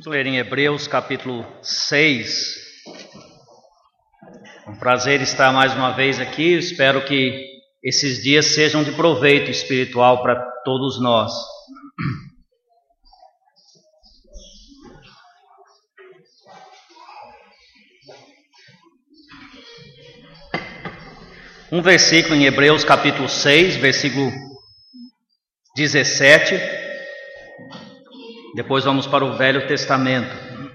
Vamos ler em Hebreus capítulo 6. É um prazer estar mais uma vez aqui. Eu espero que esses dias sejam de proveito espiritual para todos nós. Um versículo em Hebreus capítulo 6, versículo 17. Depois vamos para o Velho Testamento.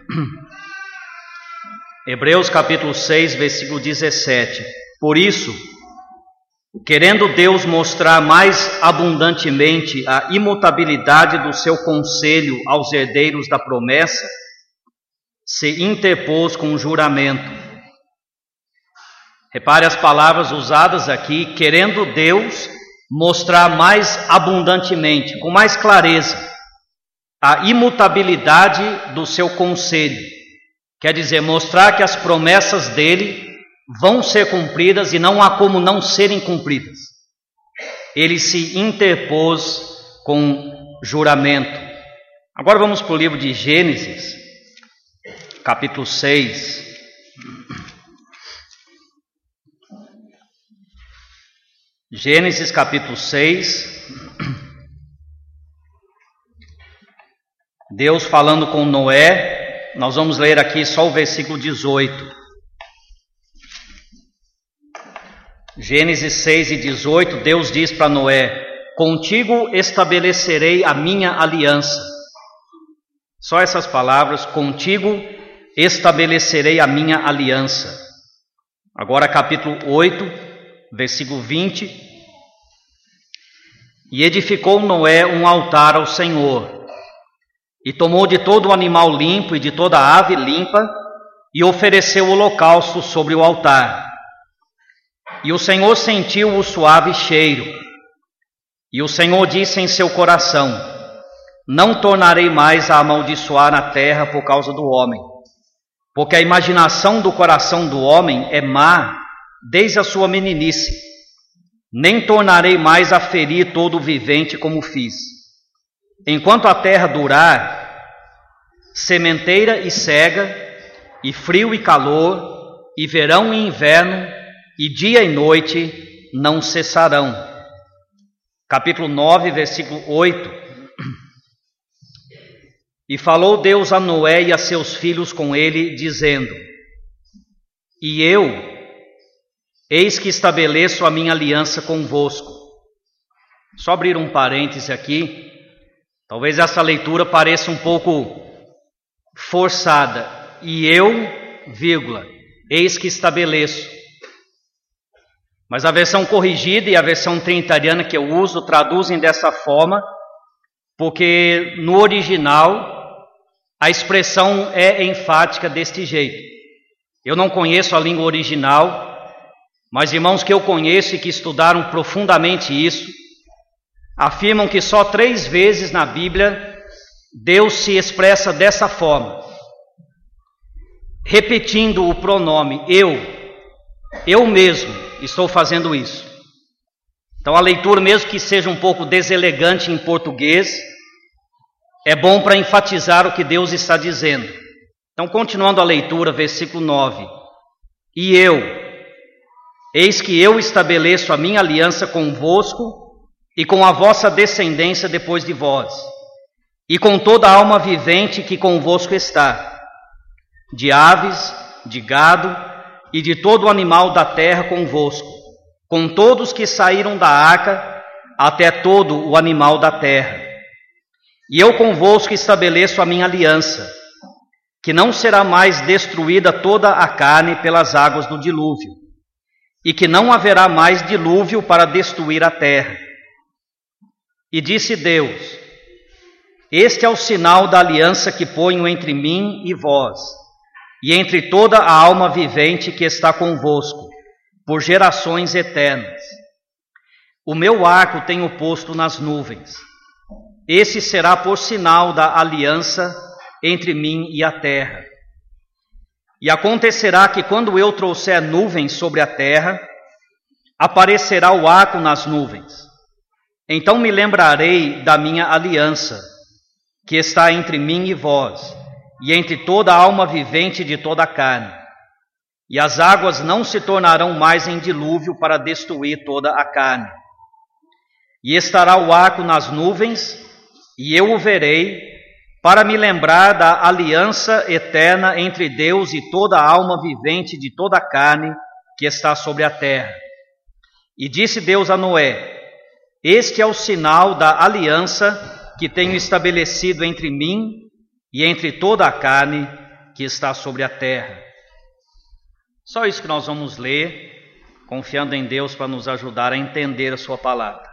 Hebreus capítulo 6, versículo 17. Por isso, querendo Deus mostrar mais abundantemente a imutabilidade do seu conselho aos herdeiros da promessa, se interpôs com juramento. Repare as palavras usadas aqui, querendo Deus mostrar mais abundantemente, com mais clareza, a imutabilidade do seu conselho. Quer dizer, mostrar que as promessas dele vão ser cumpridas e não há como não serem cumpridas. Ele se interpôs com juramento. Agora vamos para o livro de Gênesis, capítulo 6. Gênesis capítulo 6. Deus falando com Noé. Nós vamos ler aqui só o versículo 18. Gênesis 6 e 18, Deus diz para Noé: contigo estabelecerei a minha aliança. Só essas palavras, contigo estabelecerei a minha aliança. Agora capítulo 8, versículo 20. E edificou Noé um altar ao Senhor, e tomou de todo o animal limpo e de toda a ave limpa, e ofereceu o holocausto sobre o altar. E o Senhor sentiu o suave cheiro. E o Senhor disse em seu coração: não tornarei mais a amaldiçoar a terra por causa do homem, porque a imaginação do coração do homem é má desde a sua meninice. Nem tornarei mais a ferir todo o vivente como fiz. Enquanto a terra durar, sementeira e cega, e frio e calor, e verão e inverno, e dia e noite não cessarão. Capítulo 9, versículo 8. E falou Deus a Noé e a seus filhos com ele, dizendo: e eu, eis que estabeleço a minha aliança convosco. Só abrir um parêntese aqui. Talvez essa leitura pareça um pouco forçada. E eu, vírgula, eis que estabeleço. Mas a versão corrigida e a versão trinitariana que eu uso traduzem dessa forma, porque no original a expressão é enfática deste jeito. Eu não conheço a língua original, mas irmãos que eu conheço e que estudaram profundamente isso, afirmam que só 3 vezes na Bíblia Deus se expressa dessa forma, repetindo o pronome eu mesmo estou fazendo isso. Então a leitura, mesmo que seja um pouco deselegante em português, é bom para enfatizar o que Deus está dizendo. Então, continuando a leitura, versículo 9. E eu, eis que eu estabeleço a minha aliança convosco e com a vossa descendência depois de vós, e com toda a alma vivente que convosco está, de aves, de gado e de todo o animal da terra convosco, com todos que saíram da arca, até todo o animal da terra. E eu convosco estabeleço a minha aliança, que não será mais destruída toda a carne pelas águas do dilúvio, e que não haverá mais dilúvio para destruir a terra. E disse Deus: este é o sinal da aliança que ponho entre mim e vós, e entre toda a alma vivente que está convosco, por gerações eternas. O meu arco tenho posto nas nuvens. Esse será por sinal da aliança entre mim e a terra. E acontecerá que quando eu trouxer nuvens sobre a terra, aparecerá o arco nas nuvens. Então me lembrarei da minha aliança, que está entre mim e vós, e entre toda a alma vivente de toda a carne. E as águas não se tornarão mais em dilúvio para destruir toda a carne. E estará o arco nas nuvens, e eu o verei, para me lembrar da aliança eterna entre Deus e toda a alma vivente de toda a carne que está sobre a terra. E disse Deus a Noé: este é o sinal da aliança que tenho estabelecido entre mim e entre toda a carne que está sobre a terra. Só isso que nós vamos ler, confiando em Deus para nos ajudar a entender a sua palavra.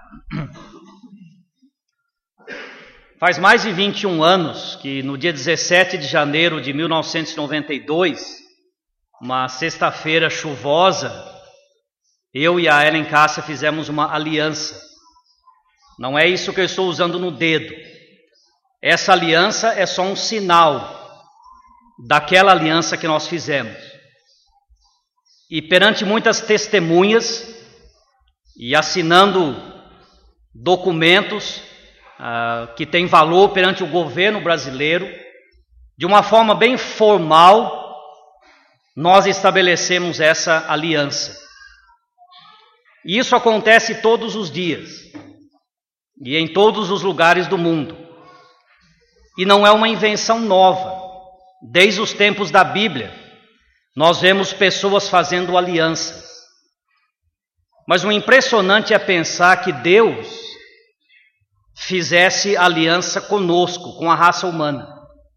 Faz mais de 21 anos que no dia 17 de janeiro de 1992, uma sexta-feira chuvosa, eu e a Ellen Cássia fizemos uma aliança. Não é isso que eu estou usando no dedo. Essa aliança é só um sinal daquela aliança que nós fizemos. E perante muitas testemunhas e assinando documentos que têm valor perante o governo brasileiro, de uma forma bem formal, nós estabelecemos essa aliança. E isso acontece todos os dias e em todos os lugares do mundo. E não é uma invenção nova. Desde os tempos da Bíblia, nós vemos pessoas fazendo alianças. Mas o impressionante é pensar que Deus fizesse aliança conosco, com a raça humana.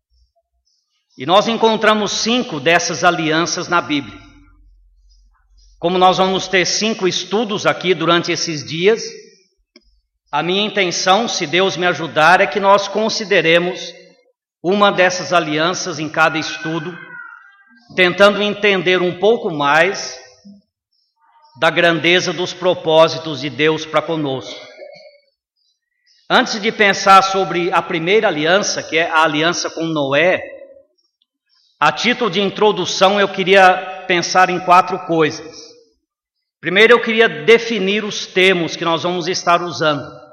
E nós encontramos 5 dessas alianças na Bíblia. Como nós vamos ter 5 estudos aqui durante esses dias, a minha intenção, se Deus me ajudar, é que nós consideremos uma dessas alianças em cada estudo, tentando entender um pouco mais da grandeza dos propósitos de Deus para conosco. Antes de pensar sobre a primeira aliança, que é a aliança com Noé, a título de introdução eu queria pensar em 4 coisas. Primeiro, eu queria definir os termos que nós vamos estar usando.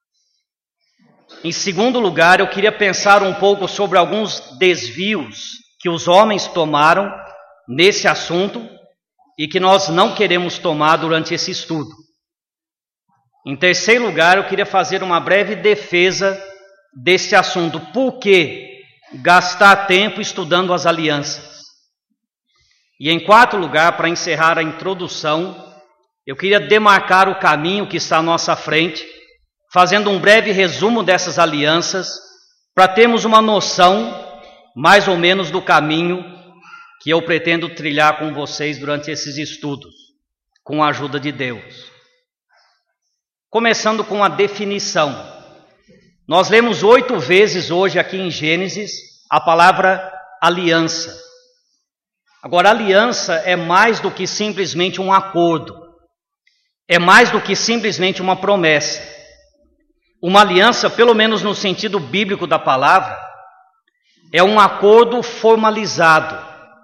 Em segundo lugar, eu queria pensar um pouco sobre alguns desvios que os homens tomaram nesse assunto e que nós não queremos tomar durante esse estudo. Em terceiro lugar, eu queria fazer uma breve defesa desse assunto. Por que gastar tempo estudando as alianças? E em quarto lugar, para encerrar a introdução, eu queria demarcar o caminho que está à nossa frente, fazendo um breve resumo dessas alianças, para termos uma noção, mais ou menos, do caminho que eu pretendo trilhar com vocês durante esses estudos, com a ajuda de Deus. Começando com a definição. Nós lemos 8 vezes hoje aqui em Gênesis a palavra aliança. Agora, aliança é mais do que simplesmente um acordo. É mais do que simplesmente uma promessa. Uma aliança, pelo menos no sentido bíblico da palavra, é um acordo formalizado.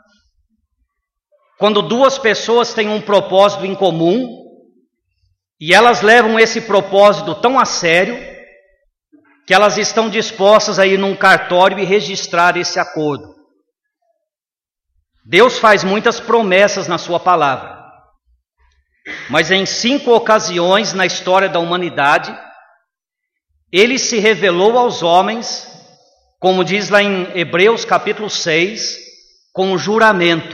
Quando 2 pessoas têm um propósito em comum e elas levam esse propósito tão a sério que elas estão dispostas a ir num cartório e registrar esse acordo. Deus faz muitas promessas na sua palavra, mas em 5 ocasiões na história da humanidade, Ele se revelou aos homens, como diz lá em Hebreus capítulo 6, com juramento.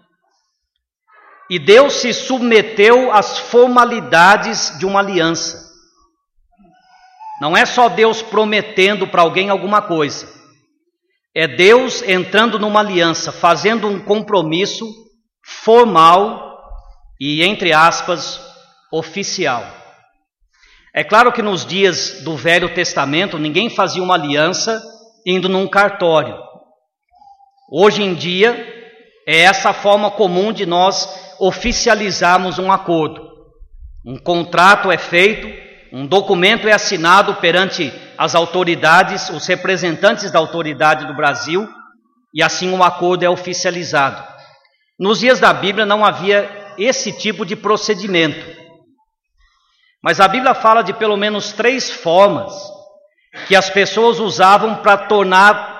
E Deus se submeteu às formalidades de uma aliança. Não é só Deus prometendo para alguém alguma coisa. É Deus entrando numa aliança, fazendo um compromisso formal e, entre aspas, oficial. É claro que nos dias do Velho Testamento, ninguém fazia uma aliança indo num cartório. Hoje em dia, é essa forma comum de nós oficializarmos um acordo. Um contrato é feito, um documento é assinado perante as autoridades, os representantes da autoridade do Brasil, e assim um acordo é oficializado. Nos dias da Bíblia não havia esse tipo de procedimento. Mas a Bíblia fala de pelo menos 3 formas que as pessoas usavam para tornar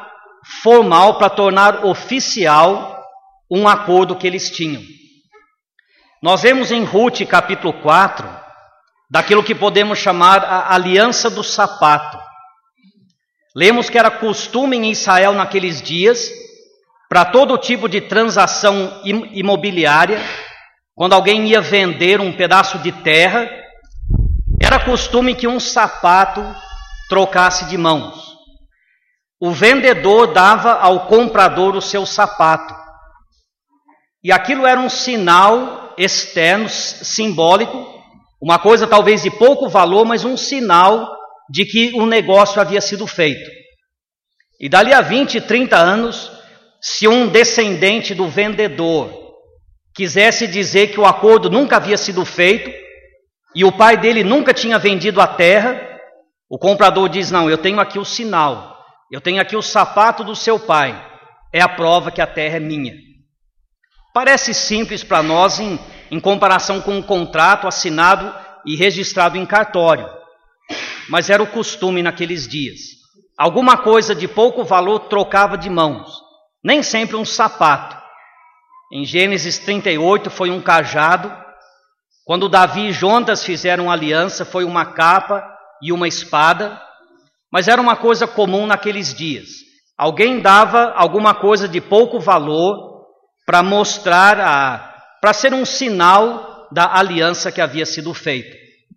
formal para tornar oficial um acordo que eles tinham. Nós vemos em Ruth capítulo 4, daquilo que podemos chamar a aliança do sapato. Lemos que era costume em Israel naqueles dias, para todo tipo de transação imobiliária, quando alguém ia vender um pedaço de terra, era costume que um sapato trocasse de mãos. O vendedor dava ao comprador o seu sapato. E aquilo era um sinal externo, simbólico, uma coisa talvez de pouco valor, mas um sinal de que o negócio havia sido feito. E dali a 20, 30 anos, se um descendente do vendedor quisesse dizer que o acordo nunca havia sido feito e o pai dele nunca tinha vendido a terra, o comprador diz: não, eu tenho aqui o sinal, eu tenho aqui o sapato do seu pai, é a prova que a terra é minha. Parece simples para nós em comparação com um contrato assinado e registrado em cartório, mas era o costume naqueles dias. Alguma coisa de pouco valor trocava de mãos, nem sempre um sapato. Em Gênesis 38 foi um cajado. Quando Davi e Jonatas fizeram aliança, foi uma capa e uma espada. Mas era uma coisa comum naqueles dias. Alguém dava alguma coisa de pouco valor para mostrar, para ser um sinal da aliança que havia sido feita.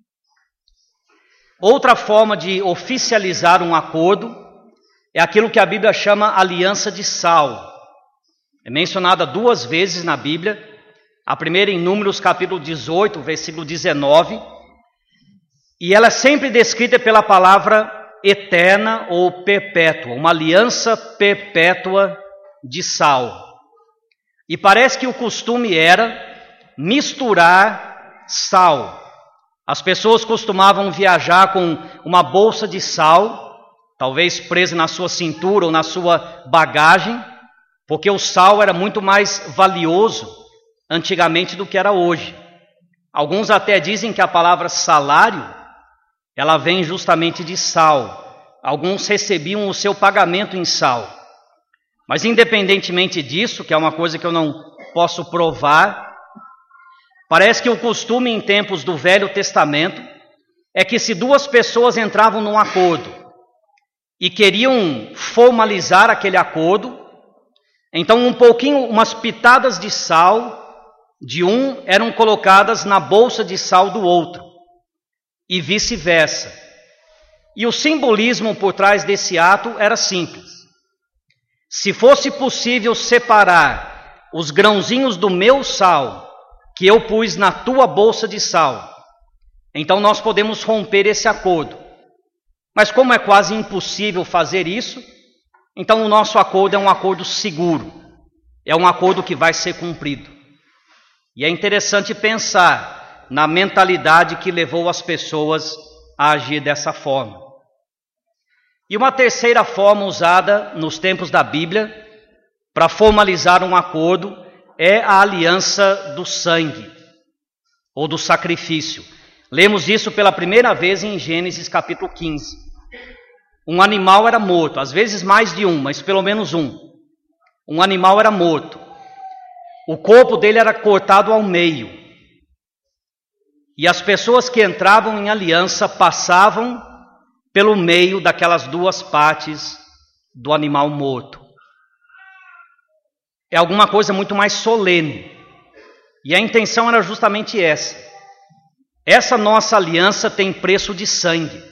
Outra forma de oficializar um acordo é aquilo que a Bíblia chama aliança de sal. É mencionada 2 vezes na Bíblia, a primeira em Números capítulo 18, versículo 19, e ela é sempre descrita pela palavra eterna ou perpétua, uma aliança perpétua de sal. E parece que o costume era misturar sal. As pessoas costumavam viajar com uma bolsa de sal, talvez presa na sua cintura ou na sua bagagem, porque o sal era muito mais valioso antigamente do que era hoje. Alguns até dizem que a palavra salário, ela vem justamente de sal. Alguns recebiam o seu pagamento em sal. Mas independentemente disso, que é uma coisa que eu não posso provar, parece que o costume em tempos do Velho Testamento é que se 2 pessoas entravam num acordo e queriam formalizar aquele acordo, então umas pitadas de sal de um eram colocadas na bolsa de sal do outro, e vice-versa. E o simbolismo por trás desse ato era simples. Se fosse possível separar os grãozinhos do meu sal, que eu pus na tua bolsa de sal, então nós podemos romper esse acordo. Mas como é quase impossível fazer isso, então o nosso acordo é um acordo seguro, é um acordo que vai ser cumprido. E é interessante pensar na mentalidade que levou as pessoas a agir dessa forma. E uma terceira forma usada nos tempos da Bíblia para formalizar um acordo é a aliança do sangue, ou do sacrifício. Lemos isso pela primeira vez em Gênesis capítulo 15. Um animal era morto, às vezes mais de um, mas pelo menos um. Um animal era morto. O corpo dele era cortado ao meio. E as pessoas que entravam em aliança passavam pelo meio daquelas 2 partes do animal morto. É alguma coisa muito mais solene. E a intenção era justamente essa. Essa nossa aliança tem preço de sangue.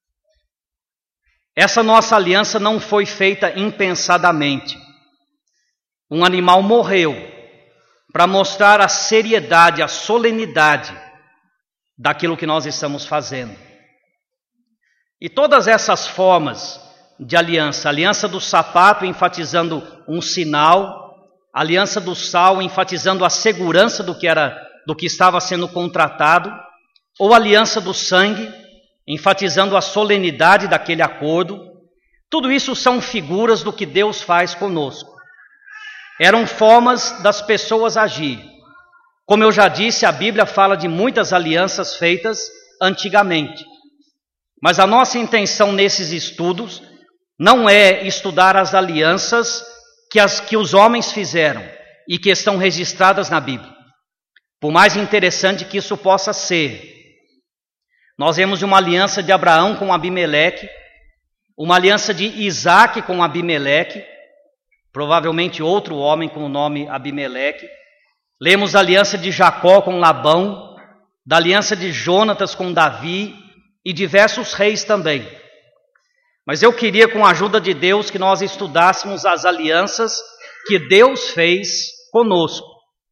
Essa nossa aliança não foi feita impensadamente. Um animal morreu para mostrar a seriedade, a solenidade daquilo que nós estamos fazendo. E todas essas formas de aliança, aliança do sapato enfatizando um sinal, aliança do sal enfatizando a segurança do que estava sendo contratado, ou aliança do sangue enfatizando a solenidade daquele acordo, tudo isso são figuras do que Deus faz conosco. Eram formas das pessoas agir. Como eu já disse, a Bíblia fala de muitas alianças feitas antigamente. Mas a nossa intenção nesses estudos não é estudar as alianças que os homens fizeram e que estão registradas na Bíblia. Por mais interessante que isso possa ser, nós vemos uma aliança de Abraão com Abimeleque, uma aliança de Isaac com Abimeleque, provavelmente outro homem com o nome Abimeleque. Lemos a aliança de Jacó com Labão, da aliança de Jonatas com Davi e diversos reis também. Mas eu queria, com a ajuda de Deus, que nós estudássemos as alianças que Deus fez conosco.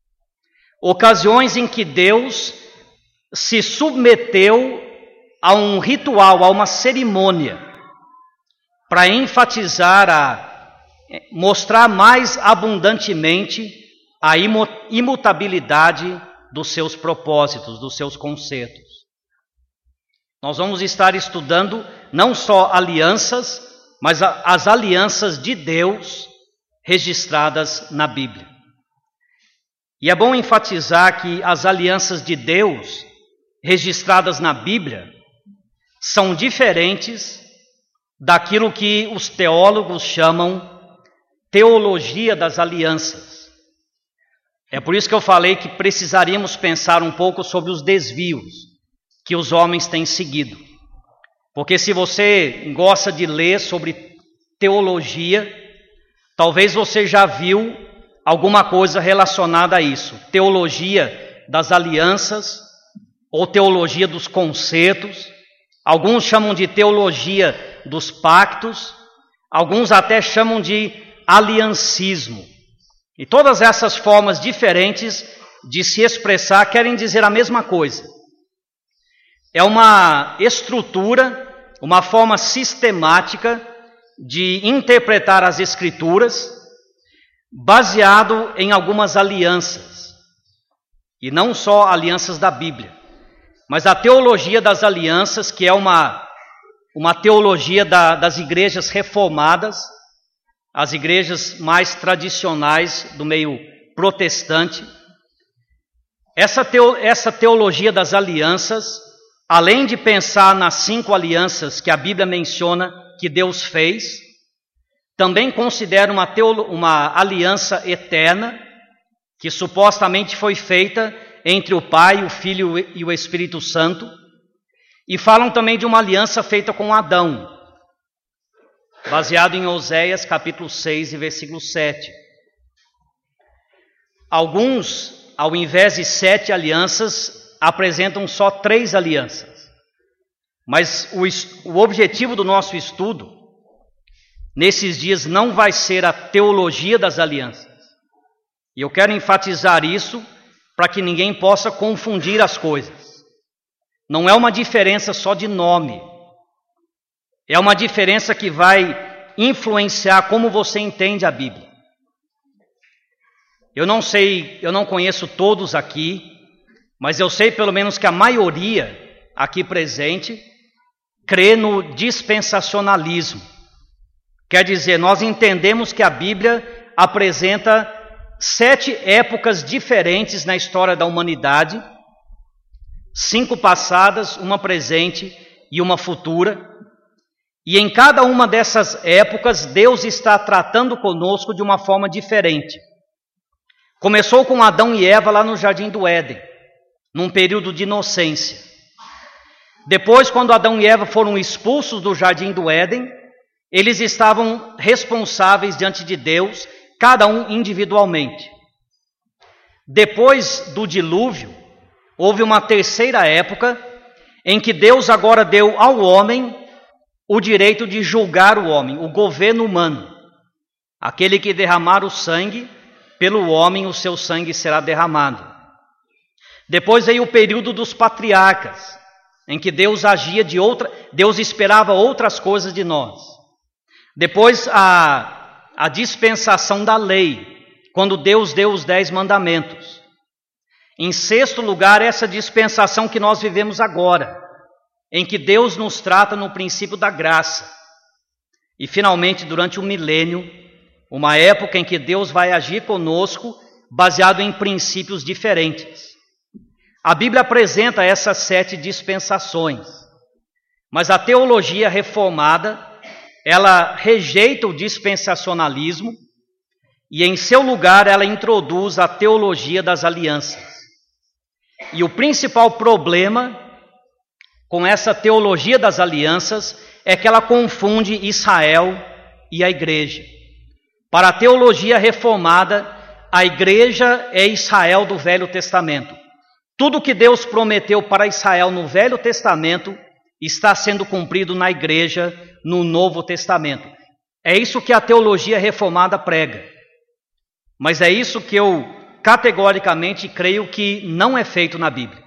Ocasiões em que Deus se submeteu a um ritual, a uma cerimônia, para enfatizar, mostrar mais abundantemente a imutabilidade dos seus propósitos, dos seus conceitos. Nós vamos estar estudando não só alianças, mas as alianças de Deus registradas na Bíblia. E é bom enfatizar que as alianças de Deus registradas na Bíblia são diferentes daquilo que os teólogos chamam teologia das alianças. É por isso que eu falei que precisaríamos pensar um pouco sobre os desvios que os homens têm seguido. Porque se você gosta de ler sobre teologia, talvez você já viu alguma coisa relacionada a isso. Teologia das alianças ou teologia dos conceitos. Alguns chamam de teologia dos pactos, alguns até chamam de aliancismo. E todas essas formas diferentes de se expressar querem dizer a mesma coisa. É uma estrutura, uma forma sistemática de interpretar as Escrituras, baseado em algumas alianças. E não só alianças da Bíblia, mas a teologia das alianças, que é uma teologia das igrejas reformadas, as igrejas mais tradicionais do meio protestante. Essa teologia das alianças, além de pensar nas 5 alianças que a Bíblia menciona que Deus fez, também considera uma aliança eterna, que supostamente foi feita entre o Pai, o Filho e o Espírito Santo, e falam também de uma aliança feita com Adão, baseado em Oséias capítulo 6 e versículo 7. Alguns, ao invés de 7 alianças, apresentam só 3 alianças. Mas o objetivo do nosso estudo, nesses dias, não vai ser a teologia das alianças. E eu quero enfatizar isso para que ninguém possa confundir as coisas. Não é uma diferença só de nome. É uma diferença que vai influenciar como você entende a Bíblia. Eu não sei, eu não conheço todos aqui, mas eu sei pelo menos que a maioria aqui presente crê no dispensacionalismo. Quer dizer, nós entendemos que a Bíblia apresenta 7 épocas diferentes na história da humanidade, 5 passadas, uma presente e uma futura. E em cada uma dessas épocas, Deus está tratando conosco de uma forma diferente. Começou com Adão e Eva lá no Jardim do Éden, num período de inocência. Depois, quando Adão e Eva foram expulsos do Jardim do Éden, eles estavam responsáveis diante de Deus, cada um individualmente. Depois do dilúvio, houve uma terceira época, em que Deus agora deu ao homem o direito de julgar o homem, o governo humano. Aquele que derramar o sangue, pelo homem o seu sangue será derramado. Depois veio o período dos patriarcas, em que Deus agia Deus esperava outras coisas de nós. Depois a dispensação da lei, quando Deus deu os 10 mandamentos. Em sexto lugar, essa dispensação que nós vivemos agora, em que Deus nos trata no princípio da graça. E finalmente, durante o milênio, uma época em que Deus vai agir conosco, baseado em princípios diferentes. A Bíblia apresenta essas 7 dispensações, mas a teologia reformada ela rejeita o dispensacionalismo e em seu lugar ela introduz a teologia das alianças. E o principal problema com essa teologia das alianças é que ela confunde Israel e a igreja. Para a teologia reformada, a igreja é Israel do Velho Testamento. Tudo que Deus prometeu para Israel no Velho Testamento está sendo cumprido na igreja no Novo Testamento. É isso que a teologia reformada prega. Mas é isso que eu categoricamente creio que não é feito na Bíblia.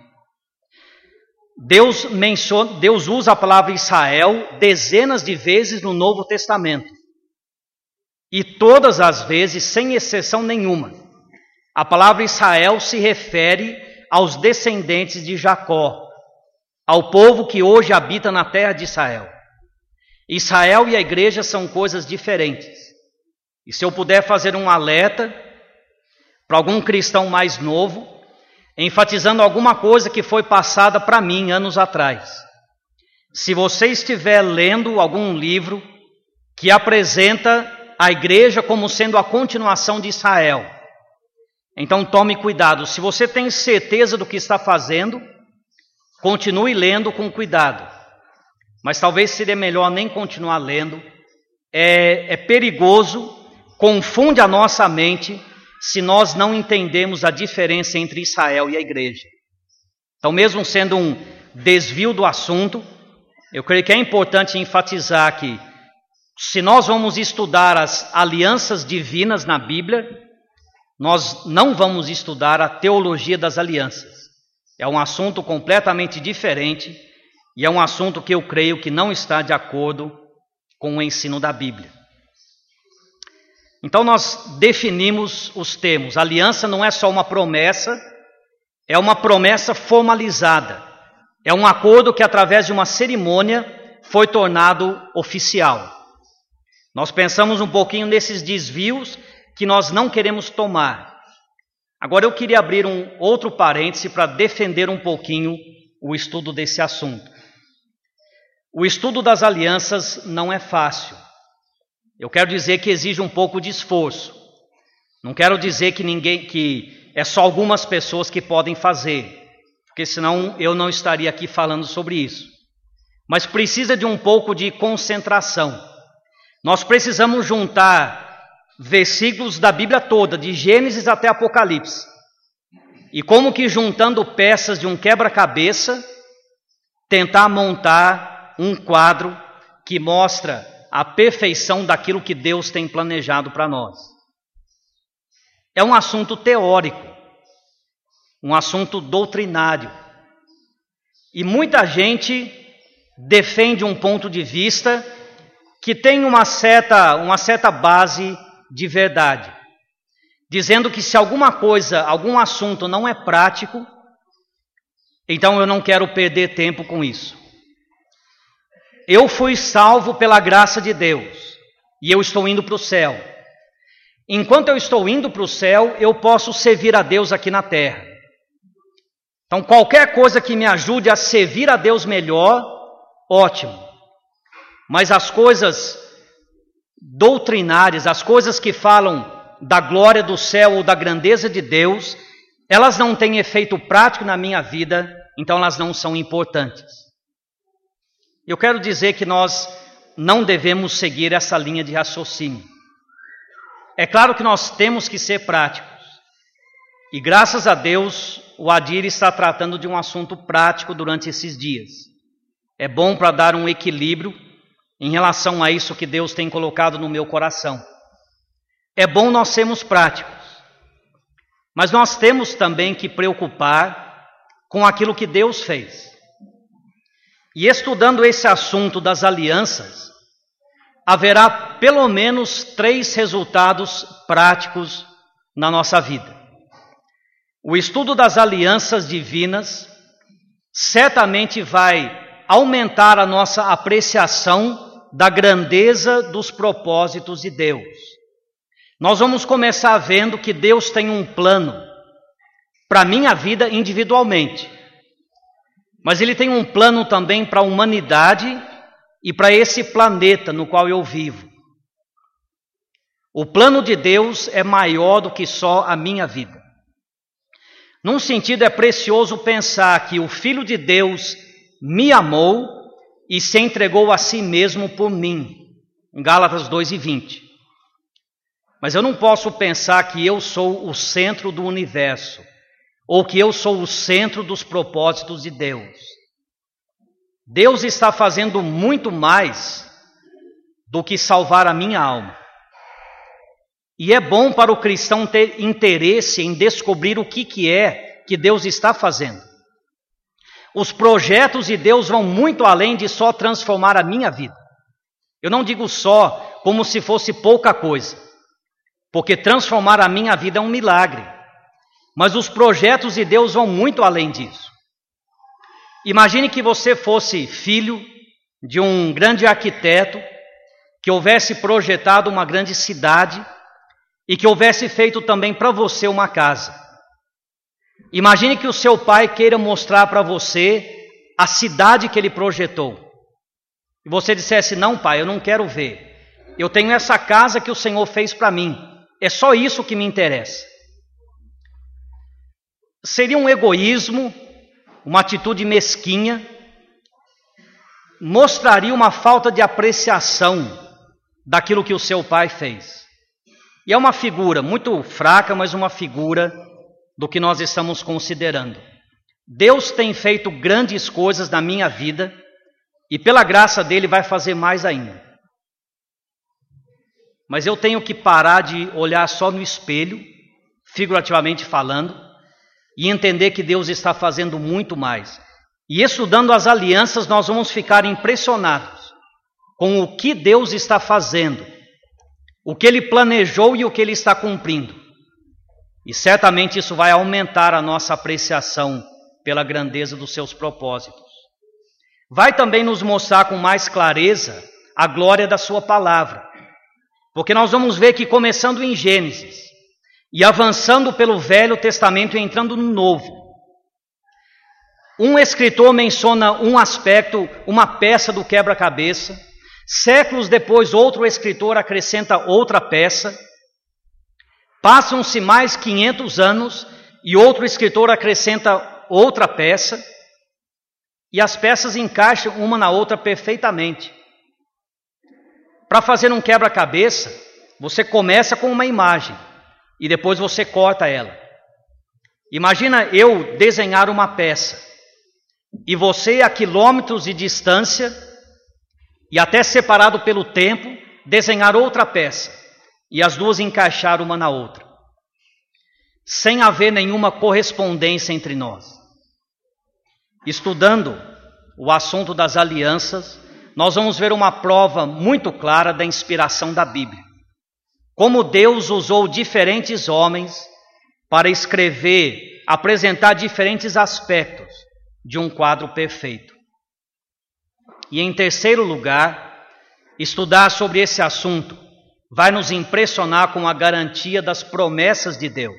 Deus usa a palavra Israel dezenas de vezes no Novo Testamento. E todas as vezes, sem exceção nenhuma, a palavra Israel se refere aos descendentes de Jacó, ao povo que hoje habita na terra de Israel. Israel e a igreja são coisas diferentes. E se eu puder fazer um alerta para algum cristão mais novo, enfatizando alguma coisa que foi passada para mim anos atrás. Se você estiver lendo algum livro que apresenta a igreja como sendo a continuação de Israel, então tome cuidado. Se você tem certeza do que está fazendo, continue lendo com cuidado. Mas talvez seria melhor nem continuar lendo. É perigoso, confunde a nossa mente se nós não entendemos a diferença entre Israel e a igreja. Então, mesmo sendo um desvio do assunto, eu creio que é importante enfatizar que, se nós vamos estudar as alianças divinas na Bíblia, nós não vamos estudar a teologia das alianças. É um assunto completamente diferente e é um assunto que eu creio que não está de acordo com o ensino da Bíblia. Então nós definimos os termos. A aliança não é só uma promessa, é uma promessa formalizada. É um acordo que através de uma cerimônia foi tornado oficial. Nós pensamos um pouquinho nesses desvios que nós não queremos tomar. Agora eu queria abrir um outro parêntese para defender um pouquinho o estudo desse assunto. O estudo das alianças não é fácil. Eu quero dizer que exige um pouco de esforço. Não quero dizer que é só algumas pessoas que podem fazer, porque senão eu não estaria aqui falando sobre isso. Mas precisa de um pouco de concentração. Nós precisamos juntar versículos da Bíblia toda, de Gênesis até Apocalipse. E como que juntando peças de um quebra-cabeça, tentar montar um quadro que mostra a perfeição daquilo que Deus tem planejado para nós. É um assunto teórico, um assunto doutrinário. E muita gente defende um ponto de vista que tem uma certa base de verdade, dizendo que se alguma coisa, algum assunto não é prático, então eu não quero perder tempo com isso. Eu fui salvo pela graça de Deus e eu estou indo para o céu. Enquanto eu estou indo para o céu, eu posso servir a Deus aqui na terra. Então, qualquer coisa que me ajude a servir a Deus melhor, ótimo. Mas as coisas doutrinárias, as coisas que falam da glória do céu ou da grandeza de Deus, elas não têm efeito prático na minha vida, então elas não são importantes. Eu quero dizer que nós não devemos seguir essa linha de raciocínio. É claro que nós temos que ser práticos. E graças a Deus, o Adir está tratando de um assunto prático durante esses dias. É bom para dar um equilíbrio em relação a isso que Deus tem colocado no meu coração. É bom nós sermos práticos. Mas nós temos também que preocupar com aquilo que Deus fez. E estudando esse assunto das alianças, haverá pelo menos 3 resultados práticos na nossa vida. O estudo das alianças divinas certamente vai aumentar a nossa apreciação da grandeza dos propósitos de Deus. Nós vamos começar vendo que Deus tem um plano para a minha vida individualmente. Mas Ele tem um plano também para a humanidade e para esse planeta no qual eu vivo. O plano de Deus é maior do que só a minha vida. Num sentido, é precioso pensar que o Filho de Deus me amou e se entregou a si mesmo por mim, em Gálatas 2:20. Mas eu não posso pensar que eu sou o centro do universo, ou que eu sou o centro dos propósitos de Deus. Deus está fazendo muito mais do que salvar a minha alma. E é bom para o cristão ter interesse em descobrir o que é que Deus está fazendo. Os projetos de Deus vão muito além de só transformar a minha vida. Eu não digo só como se fosse pouca coisa, porque transformar a minha vida é um milagre. Mas os projetos de Deus vão muito além disso. Imagine que você fosse filho de um grande arquiteto que houvesse projetado uma grande cidade e que houvesse feito também para você uma casa. Imagine que o seu pai queira mostrar para você a cidade que ele projetou. E você dissesse: não, pai, eu não quero ver. Eu tenho essa casa que o Senhor fez para mim. É só isso que me interessa. Seria um egoísmo, uma atitude mesquinha, mostraria uma falta de apreciação daquilo que o seu pai fez. E é uma figura muito fraca, mas uma figura do que nós estamos considerando. Deus tem feito grandes coisas na minha vida e pela graça dele vai fazer mais ainda. Mas eu tenho que parar de olhar só no espelho, figurativamente falando, e entender que Deus está fazendo muito mais. E estudando as alianças, nós vamos ficar impressionados com o que Deus está fazendo, o que Ele planejou e o que Ele está cumprindo. E certamente isso vai aumentar a nossa apreciação pela grandeza dos seus propósitos. Vai também nos mostrar com mais clareza a glória da sua palavra. Porque nós vamos ver que começando em Gênesis e avançando pelo Velho Testamento e entrando no Novo, um escritor menciona um aspecto, uma peça do quebra-cabeça. Séculos depois, outro escritor acrescenta outra peça. Passam-se mais 500 anos e outro escritor acrescenta outra peça. E as peças encaixam uma na outra perfeitamente. Para fazer um quebra-cabeça, você começa com uma imagem e depois você corta ela. Imagina eu desenhar uma peça e você a quilômetros de distância e até separado pelo tempo, desenhar outra peça e as duas encaixar uma na outra, sem haver nenhuma correspondência entre nós. Estudando o assunto das alianças, nós vamos ver uma prova muito clara da inspiração da Bíblia. Como Deus usou diferentes homens para escrever, apresentar diferentes aspectos de um quadro perfeito. E em terceiro lugar, estudar sobre esse assunto vai nos impressionar com a garantia das promessas de Deus.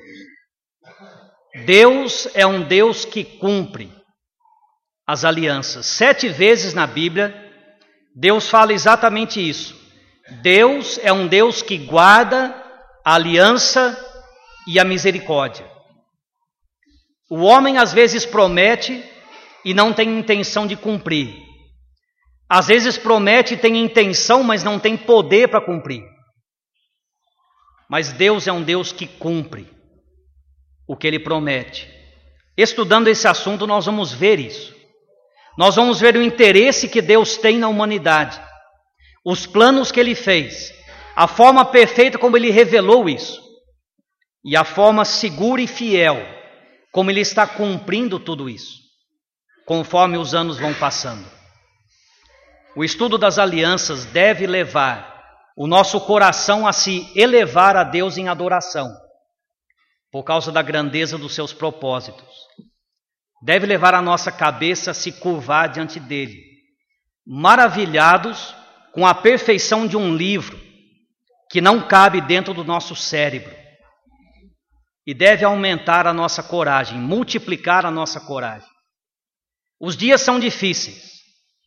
Deus é um Deus que cumpre as alianças. 7 vezes na Bíblia, Deus fala exatamente isso. Deus é um Deus que guarda a aliança e a misericórdia. O homem às vezes promete e não tem intenção de cumprir. Às vezes promete e tem intenção, mas não tem poder para cumprir. Mas Deus é um Deus que cumpre o que Ele promete. Estudando esse assunto, nós vamos ver isso. Nós vamos ver o interesse que Deus tem na humanidade, os planos que Ele fez, a forma perfeita como Ele revelou isso, e a forma segura e fiel como Ele está cumprindo tudo isso, conforme os anos vão passando. O estudo das alianças deve levar o nosso coração a se elevar a Deus em adoração, por causa da grandeza dos seus propósitos. Deve levar a nossa cabeça a se curvar diante dele, maravilhados com a perfeição de um livro que não cabe dentro do nosso cérebro. E deve aumentar a nossa coragem, multiplicar a nossa coragem. Os dias são difíceis.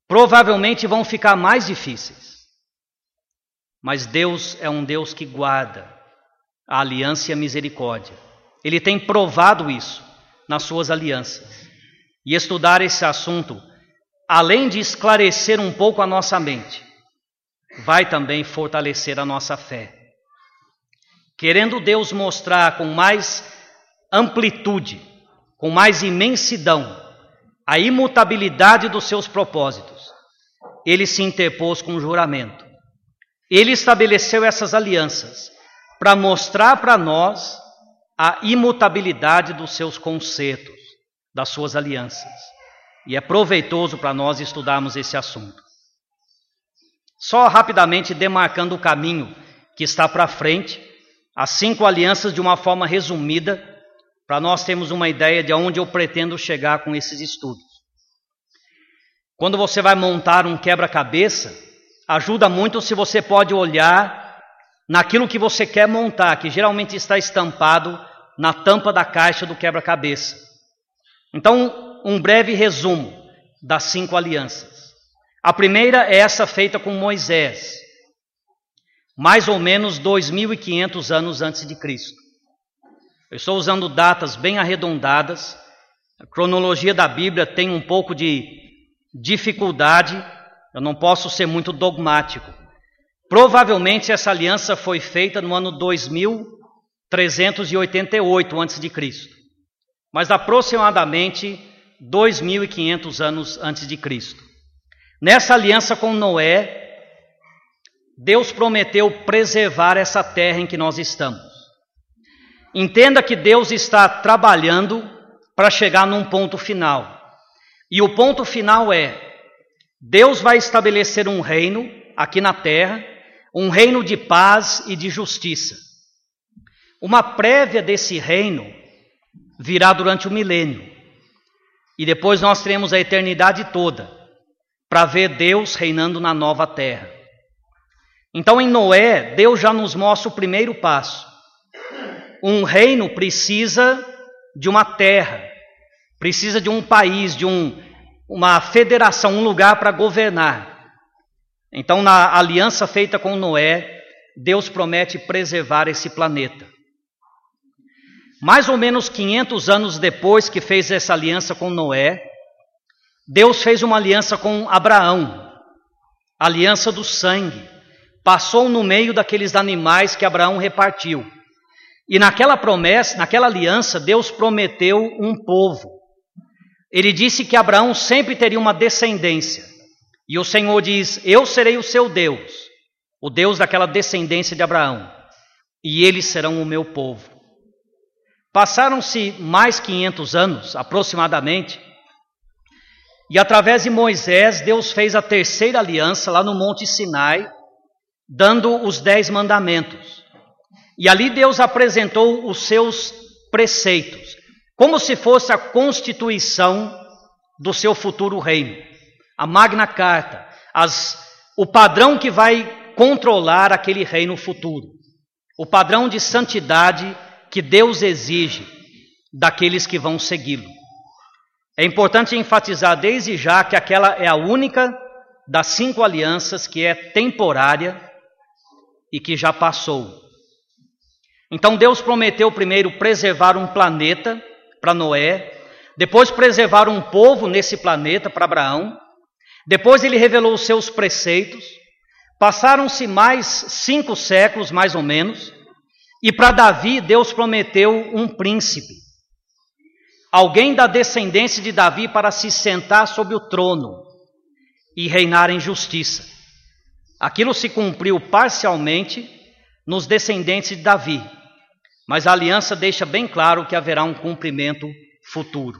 provavelmente vão ficar mais difíceis. Mas Deus é um Deus que guarda a aliança e a misericórdia. Ele tem provado isso nas suas alianças. E estudar esse assunto, além de esclarecer um pouco a nossa mente, vai também fortalecer a nossa fé. Querendo Deus mostrar com mais amplitude, com mais imensidão, a imutabilidade dos seus propósitos, Ele se interpôs com um juramento. Ele estabeleceu essas alianças para mostrar para nós a imutabilidade dos seus concertos, das suas alianças. E é proveitoso para nós estudarmos esse assunto. Só rapidamente demarcando o caminho que está para frente, as 5 alianças de uma forma resumida, para nós termos uma ideia de aonde eu pretendo chegar com esses estudos. Quando você vai montar um quebra-cabeça, ajuda muito se você pode olhar naquilo que você quer montar, que geralmente está estampado na tampa da caixa do quebra-cabeça. Então, um breve resumo das 5 alianças. A primeira é essa feita com Moisés, mais ou menos 2.500 anos antes de Cristo. Eu estou usando datas bem arredondadas. A cronologia da Bíblia tem um pouco de dificuldade, eu não posso ser muito dogmático. Provavelmente essa aliança foi feita no ano 2388 a.C., mas aproximadamente 2.500 anos antes de Cristo. Nessa aliança com Noé, Deus prometeu preservar essa terra em que nós estamos. Entenda que Deus está trabalhando para chegar num ponto final. E o ponto final é: Deus vai estabelecer um reino aqui na terra, um reino de paz e de justiça. Uma prévia desse reino virá durante o milênio. E depois nós teremos a eternidade toda para ver Deus reinando na nova terra. Então, em Noé, Deus já nos mostra o primeiro passo. Um reino precisa de uma terra, precisa de um país, de uma federação, um lugar para governar. Então, na aliança feita com Noé, Deus promete preservar esse planeta. Mais ou menos 500 anos depois que fez essa aliança com Noé, Deus fez uma aliança com Abraão, aliança do sangue. Passou no meio daqueles animais que Abraão repartiu. E naquela promessa, naquela aliança, Deus prometeu um povo. Ele disse que Abraão sempre teria uma descendência. E o Senhor diz: eu serei o seu Deus, o Deus daquela descendência de Abraão, e eles serão o meu povo. Passaram-se mais 500 anos, aproximadamente, e através de Moisés, Deus fez a terceira aliança lá no Monte Sinai, dando os 10 mandamentos. E ali Deus apresentou os seus preceitos, como se fosse a constituição do seu futuro reino. A Magna Carta, o padrão que vai controlar aquele reino futuro. O padrão de santidade que Deus exige daqueles que vão segui-lo. É importante enfatizar desde já que aquela é a única das 5 alianças que é temporária e que já passou. Então Deus prometeu primeiro preservar um planeta para Noé, depois preservar um povo nesse planeta para Abraão, depois ele revelou os seus preceitos, passaram-se mais 5 séculos mais ou menos, e para Davi Deus prometeu um príncipe, alguém da descendência de Davi para se sentar sobre o trono e reinar em justiça. Aquilo se cumpriu parcialmente nos descendentes de Davi, mas a aliança deixa bem claro que haverá um cumprimento futuro.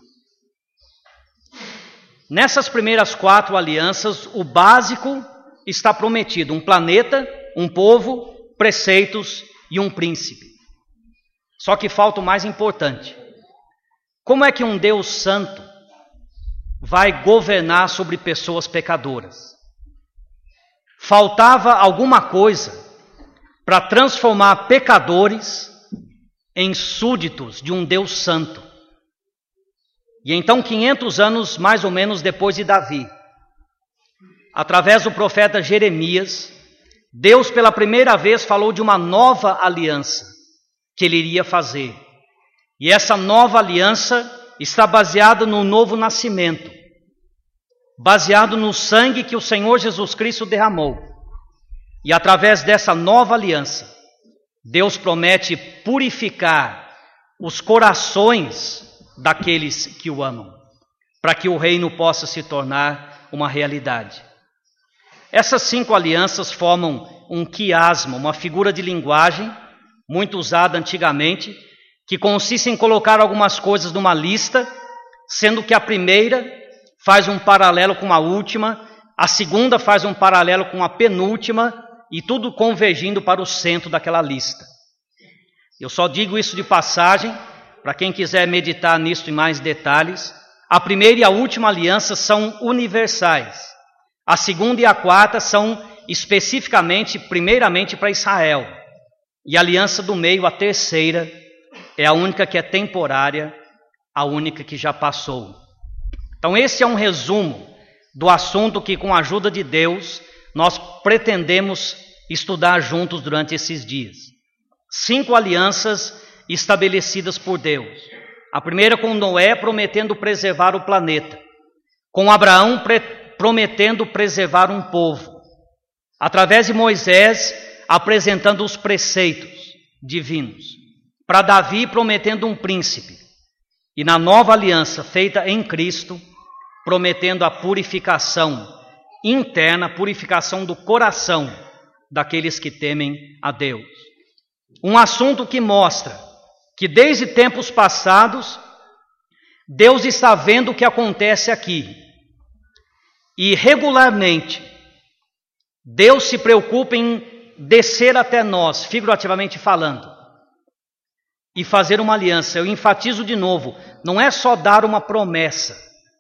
Nessas primeiras 4 alianças, o básico está prometido: um planeta, um povo, preceitos e um príncipe. Só que falta o mais importante: como é que um Deus santo vai governar sobre pessoas pecadoras? Faltava alguma coisa para transformar pecadores em súditos de um Deus santo. E então, 500 anos mais ou menos depois de Davi, através do profeta Jeremias, Deus pela primeira vez falou de uma nova aliança que ele iria fazer. E essa nova aliança está baseada no novo nascimento, baseado no sangue que o Senhor Jesus Cristo derramou. E através dessa nova aliança, Deus promete purificar os corações daqueles que o amam, para que o reino possa se tornar uma realidade. Essas 5 alianças formam um quiasma, uma figura de linguagem muito usada antigamente, que consiste em colocar algumas coisas numa lista, sendo que a primeira faz um paralelo com a última, a segunda faz um paralelo com a penúltima, e tudo convergindo para o centro daquela lista. Eu só digo isso de passagem, para quem quiser meditar nisso em mais detalhes. A primeira e a última aliança são universais. A segunda e a quarta são especificamente, primeiramente para Israel. E a aliança do meio, a terceira, é a única que é temporária, a única que já passou. Então esse é um resumo do assunto que, com a ajuda de Deus, nós pretendemos estudar juntos durante esses dias. 5 alianças estabelecidas por Deus. A primeira com Noé, prometendo preservar o planeta. Com Abraão, prometendo preservar um povo. Através de Moisés, apresentando os preceitos divinos. Para Davi, prometendo um príncipe. E na nova aliança feita em Cristo, prometendo a purificação interna, purificação do coração daqueles que temem a Deus. Um assunto que mostra que desde tempos passados, Deus está vendo o que acontece aqui. E regularmente, Deus se preocupa em descer até nós, figurativamente falando, e fazer uma aliança. Eu enfatizo de novo, não é só dar uma promessa,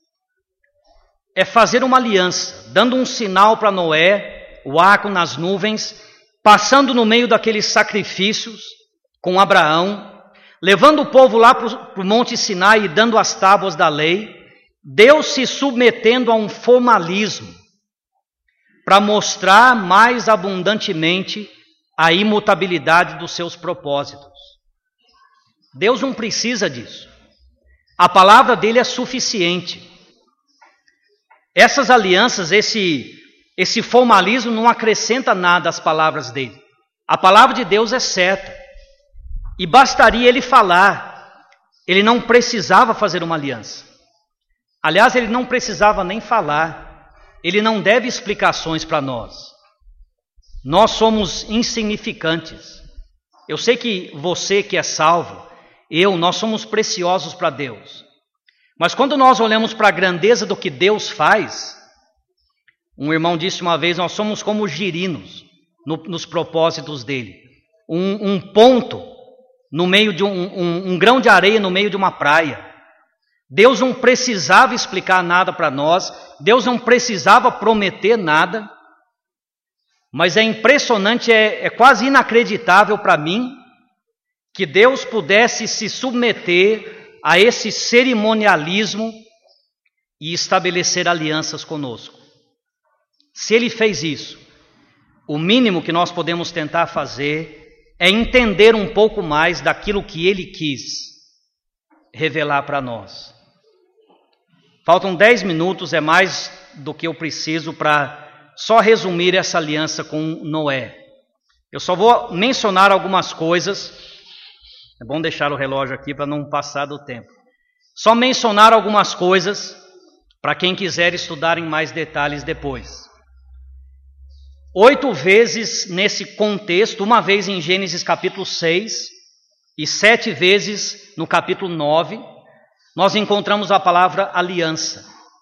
é fazer uma aliança, dando um sinal para Noé, o arco nas nuvens, passando no meio daqueles sacrifícios com Abraão, levando o povo lá para o Monte Sinai e dando as tábuas da lei, Deus se submetendo a um formalismo para mostrar mais abundantemente a imutabilidade dos seus propósitos. Deus não precisa disso. A palavra dele é suficiente. Essas alianças, esse formalismo não acrescenta nada às palavras dele. A palavra de Deus é certa. E bastaria ele falar. Ele não precisava fazer uma aliança. Aliás, ele não precisava nem falar. Ele não deve explicações para nós. Nós somos insignificantes. Eu sei que você que é salvo, nós somos preciosos para Deus. Mas quando nós olhamos para a grandeza do que Deus faz, um irmão disse uma vez, nós somos como girinos nos propósitos dele. Um ponto no meio de um grão de areia no meio de uma praia. Deus não precisava explicar nada para nós, Deus não precisava prometer nada, mas é impressionante, é quase inacreditável para mim que Deus pudesse se submeter a esse cerimonialismo e estabelecer alianças conosco. Se ele fez isso, o mínimo que nós podemos tentar fazer é entender um pouco mais daquilo que ele quis revelar para nós. Faltam 10 minutos, é mais do que eu preciso para só resumir essa aliança com Noé. Eu só vou mencionar algumas coisas. É bom deixar o relógio aqui para não passar do tempo. Só mencionar algumas coisas para quem quiser estudar em mais detalhes depois. 8 vezes nesse contexto, uma vez em Gênesis capítulo 6 e 7 vezes no capítulo 9, nós encontramos a palavra aliança.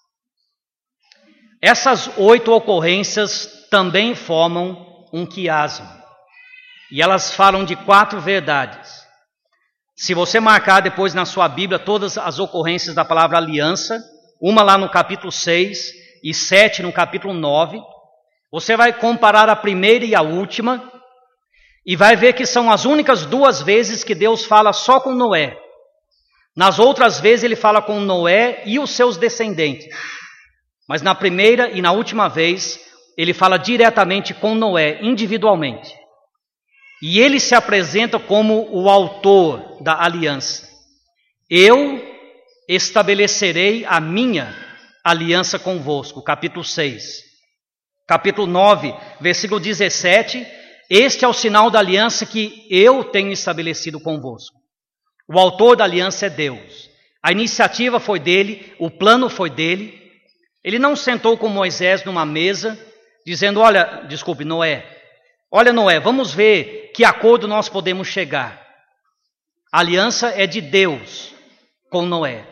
Essas 8 ocorrências também formam um quiasma. E elas falam de 4 verdades. Se você marcar depois na sua Bíblia todas as ocorrências da palavra aliança, uma lá no capítulo 6 e 7 no capítulo 9, você vai comparar a primeira e a última e vai ver que são as únicas 2 vezes que Deus fala só com Noé. Nas outras vezes ele fala com Noé e os seus descendentes. Mas na primeira e na última vez, ele fala diretamente com Noé, individualmente. E ele se apresenta como o autor da aliança. Eu estabelecerei a minha aliança convosco. Capítulo 6. Capítulo 9, versículo 17. Este é o sinal da aliança que eu tenho estabelecido convosco. O autor da aliança é Deus. A iniciativa foi dele, o plano foi dele. Ele não sentou com Moisés numa mesa, dizendo, Noé, vamos ver que acordo nós podemos chegar. A aliança é de Deus com Noé.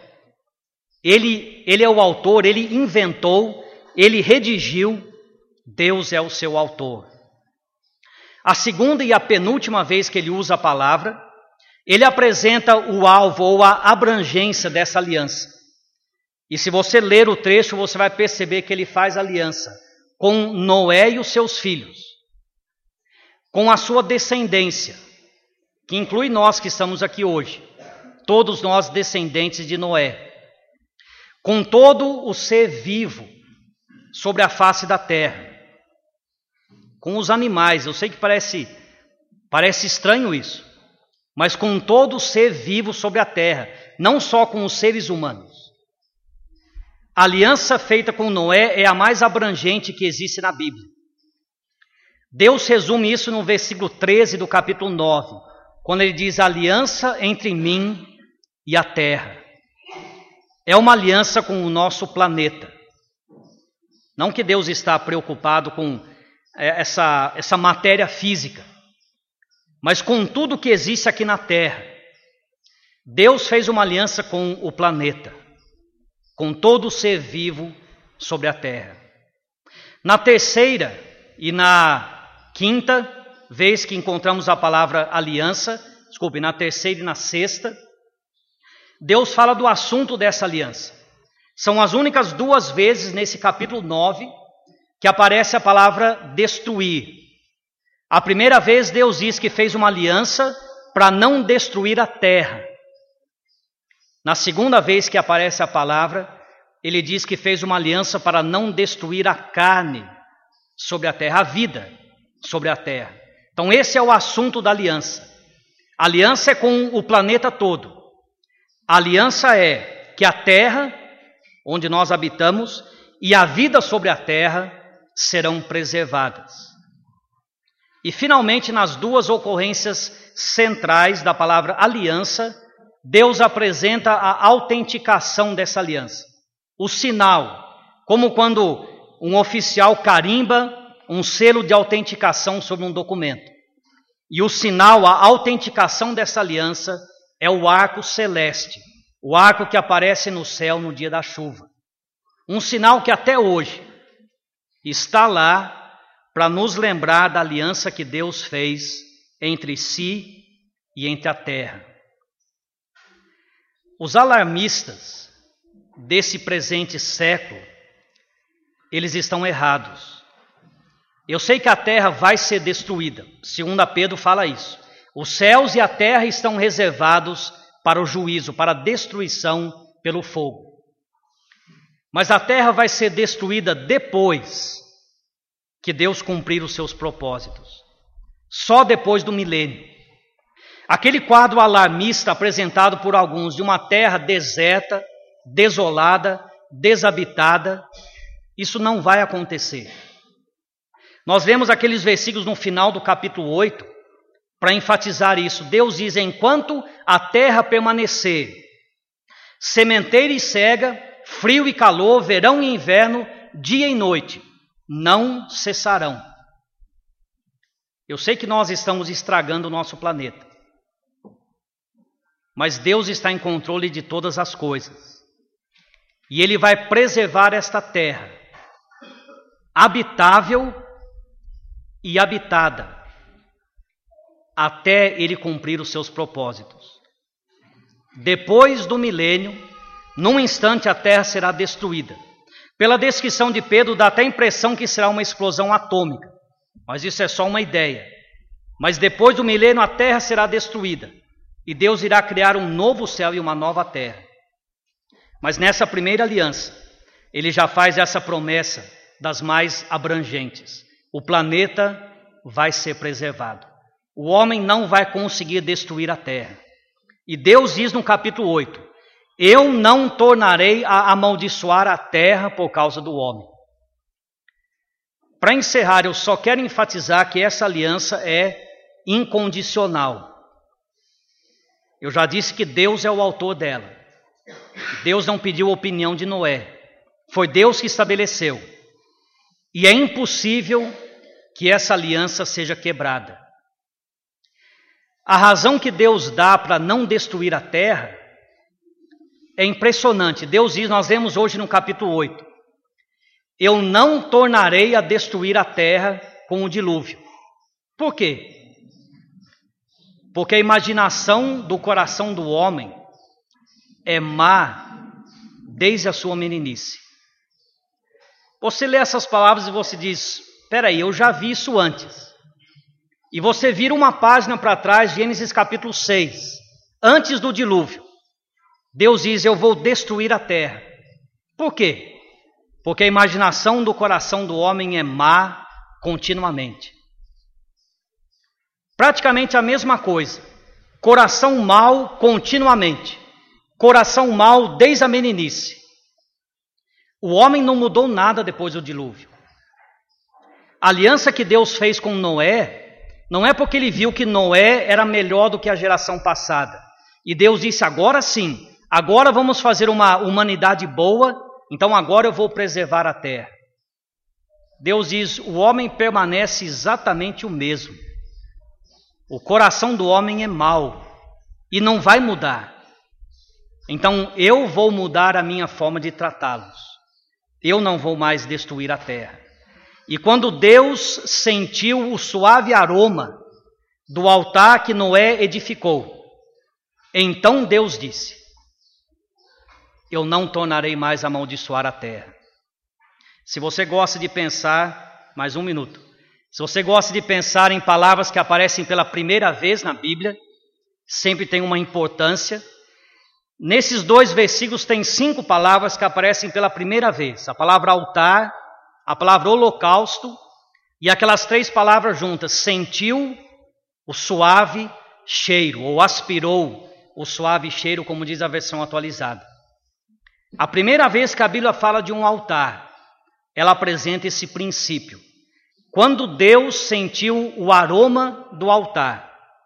Ele é o autor, ele inventou, ele redigiu, Deus é o seu autor. A segunda e a penúltima vez que ele usa a palavra, ele apresenta o alvo ou a abrangência dessa aliança. E se você ler o trecho, você vai perceber que ele faz aliança com Noé e os seus filhos, com a sua descendência, que inclui nós que estamos aqui hoje, todos nós descendentes de Noé, com todo o ser vivo sobre a face da terra, com os animais. Eu sei que parece estranho isso, mas com todo o ser vivo sobre a terra, não só com os seres humanos. A aliança feita com Noé é a mais abrangente que existe na Bíblia. Deus resume isso no versículo 13 do capítulo 9, quando ele diz: aliança entre mim e a terra. É uma aliança com o nosso planeta. Não que Deus está preocupado com essa matéria física, mas com tudo que existe aqui na terra. Deus fez uma aliança com o planeta, com todo ser vivo sobre a terra. Na terceira e na quinta vez que encontramos a palavra aliança, na terceira e na sexta, Deus fala do assunto dessa aliança. São as únicas duas vezes nesse capítulo 9 que aparece a palavra destruir. A primeira vez Deus diz que fez uma aliança para não destruir a terra. Na segunda vez que aparece a palavra, ele diz que fez uma aliança para não destruir a carne sobre a terra, a vida sobre a terra. Então esse é o assunto da aliança. A aliança é com o planeta todo. A aliança é que a terra, onde nós habitamos, e a vida sobre a terra serão preservadas. E finalmente, nas duas ocorrências centrais da palavra aliança, Deus apresenta a autenticação dessa aliança. O sinal, como quando um oficial carimba um selo de autenticação sobre um documento. E o sinal, a autenticação dessa aliança é o arco celeste, o arco que aparece no céu no dia da chuva. Um sinal que até hoje está lá para nos lembrar da aliança que Deus fez entre si e entre a terra. Os alarmistas desse presente século, eles estão errados. Eu sei que a terra vai ser destruída, 2 Pedro fala isso. Os céus e a terra estão reservados para o juízo, para a destruição pelo fogo. Mas a terra vai ser destruída depois que Deus cumprir os seus propósitos. Só depois do milênio. Aquele quadro alarmista apresentado por alguns de uma terra deserta, desolada, desabitada, isso não vai acontecer. Nós lemos aqueles versículos no final do capítulo 8 para enfatizar isso. Deus diz: enquanto a terra permanecer, sementeira e cega, frio e calor, verão e inverno, dia e noite, não cessarão. Eu sei que nós estamos estragando o nosso planeta, mas Deus está em controle de todas as coisas. E Ele vai preservar esta terra, habitável e habitada, até Ele cumprir os seus propósitos. Depois do milênio, num instante a terra será destruída. Pela descrição de Pedro, dá até a impressão que será uma explosão atômica, mas isso é só uma ideia. Mas depois do milênio a terra será destruída, e Deus irá criar um novo céu e uma nova terra. Mas nessa primeira aliança, Ele já faz essa promessa das mais abrangentes. O planeta vai ser preservado. O homem não vai conseguir destruir a terra. E Deus diz no capítulo 8, eu não tornarei a amaldiçoar a terra por causa do homem. Para encerrar, eu só quero enfatizar que essa aliança é incondicional. Eu já disse que Deus é o autor dela. Deus não pediu a opinião de Noé. Foi Deus que estabeleceu. E é impossível que essa aliança seja quebrada. A razão que Deus dá para não destruir a terra é impressionante. Deus diz, nós vemos hoje no capítulo 8, eu não tornarei a destruir a terra com o dilúvio. Por quê? Porque a imaginação do coração do homem é má desde a sua meninice. Você lê essas palavras e você diz, espera aí, eu já vi isso antes. E você vira uma página para trás, Gênesis capítulo 6, antes do dilúvio. Deus diz, eu vou destruir a terra. Por quê? Porque a imaginação do coração do homem é má continuamente. Praticamente a mesma coisa. Coração mau continuamente. Coração mau desde a meninice. O homem não mudou nada depois do dilúvio. A aliança que Deus fez com Noé, não é porque ele viu que Noé era melhor do que a geração passada. E Deus disse, agora sim, agora vamos fazer uma humanidade boa, então agora eu vou preservar a terra. Deus diz, o homem permanece exatamente o mesmo. O coração do homem é mau e não vai mudar. Então eu vou mudar a minha forma de tratá-los. Eu não vou mais destruir a terra. E quando Deus sentiu o suave aroma do altar que Noé edificou, então Deus disse, eu não tornarei mais a amaldiçoar a terra. Se você gosta de pensar, mais um minuto, se você gosta de pensar em palavras que aparecem pela primeira vez na Bíblia, sempre tem uma importância. Nesses 2 versículos tem 5 palavras que aparecem pela primeira vez. A palavra altar, a palavra holocausto e aquelas 3 palavras juntas. Sentiu o suave cheiro, ou aspirou o suave cheiro, como diz a versão atualizada. A primeira vez que a Bíblia fala de um altar, ela apresenta esse princípio. Quando Deus sentiu o aroma do altar,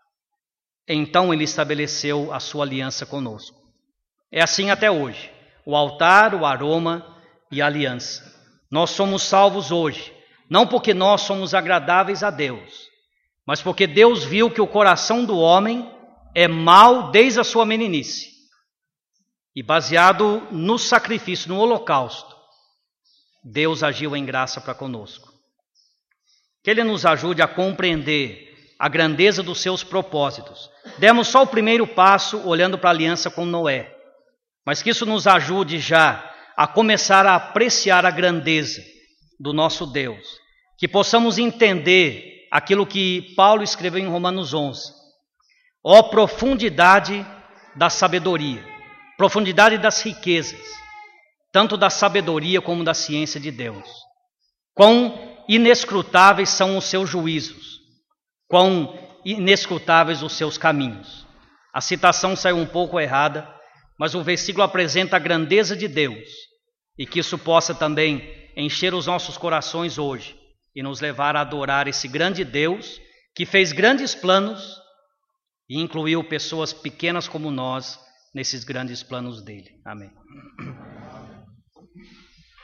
então ele estabeleceu a sua aliança conosco. É assim até hoje. O altar, o aroma e a aliança. Nós somos salvos hoje, não porque nós somos agradáveis a Deus, mas porque Deus viu que o coração do homem é mau desde a sua meninice. E baseado no sacrifício, no holocausto, Deus agiu em graça para conosco. Que Ele nos ajude a compreender a grandeza dos seus propósitos. Demos só o primeiro passo olhando para a aliança com Noé, mas que isso nos ajude já a começar a apreciar a grandeza do nosso Deus. Que possamos entender aquilo que Paulo escreveu em Romanos 11. Ó profundidade da sabedoria, profundidade das riquezas, tanto da sabedoria como da ciência de Deus. Quão inescrutáveis são os seus juízos, quão inescrutáveis os seus caminhos. A citação saiu um pouco errada, mas o versículo apresenta a grandeza de Deus e que isso possa também encher os nossos corações hoje e nos levar a adorar esse grande Deus que fez grandes planos e incluiu pessoas pequenas como nós nesses grandes planos dele. Amém.